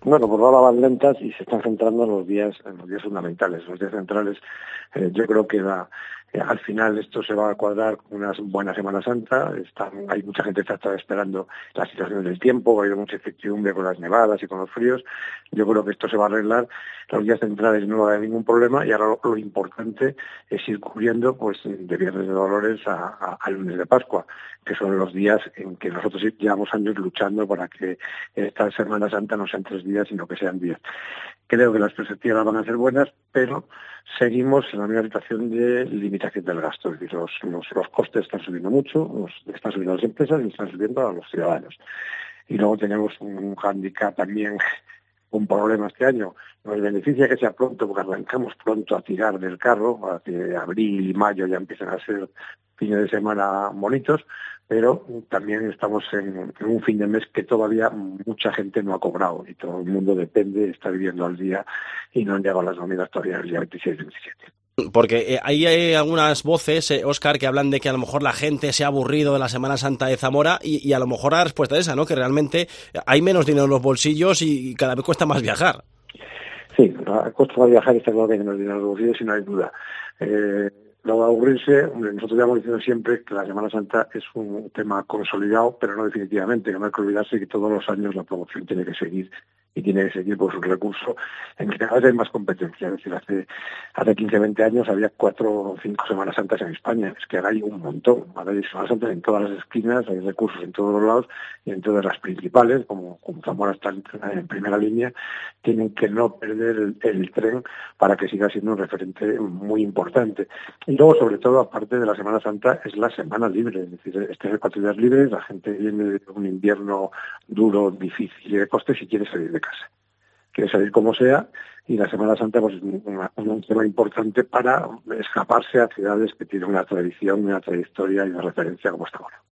Bueno, por ahora van lentas y se están centrando en los días fundamentales, los días centrales. Yo creo que al final esto se va a cuadrar con una buena Semana Santa. Hay mucha gente que está esperando la situación del tiempo, ha habido mucha incertidumbre con las nevadas y con los fríos. Yo creo que esto se va a arreglar. Los días centrales no va a haber ningún problema y ahora lo importante es ir cubriendo pues de Viernes de Dolores a Lunes de Pascua, que son los días en que nosotros llevamos años luchando para que esta Semana Santa no sean 3 días, sino que sean 10. Creo que las perspectivas van a ser buenas, pero seguimos en la misma situación de limitación del gasto. Es decir, los costes están subiendo mucho, están subiendo las empresas y están subiendo a los ciudadanos. Y luego tenemos un hándicap también, un problema este año. Nos beneficia que sea pronto, porque arrancamos pronto a tirar del carro, a que abril y mayo ya empiezan a ser fines de semana bonitos, pero también estamos en un fin de mes que todavía mucha gente no ha cobrado y todo el mundo depende, está viviendo al día y no han llegado las nóminas todavía el día 26-27. Porque hay algunas voces, Óscar, que hablan de que a lo mejor la gente se ha aburrido de la Semana Santa de Zamora y a lo mejor la respuesta es esa, ¿no? Que realmente hay menos dinero en los bolsillos y cada vez cuesta más viajar. Sí, cuesta más viajar y está claro que hay menos dinero en los bolsillos y no hay duda. Luego de aburrirse, nosotros llevamos diciendo siempre que la Semana Santa es un tema consolidado, pero no definitivamente, que no hay que olvidarse que todos los años la promoción tiene que seguir y tiene que seguir por su recurso en que cada vez hay más competencia. Es decir, hace 15, 20 años había 4 o 5 Semanas Santas en España. Es que ahora hay un montón. Ahora hay Semanas Santas en todas las esquinas, hay recursos en todos los lados y en todas las principales, como Zamora está en primera línea, tienen que no perder el tren para que siga siendo un referente muy importante. Y luego, sobre todo, aparte de la Semana Santa, es la semana libre. Es decir, este es el 4 días libres, la gente viene de un invierno duro, difícil y de costes y quiere salir de casa. Quiere salir como sea y la Semana Santa pues, es un tema importante para escaparse a ciudades que tienen una tradición, una trayectoria y una referencia como esta ahora.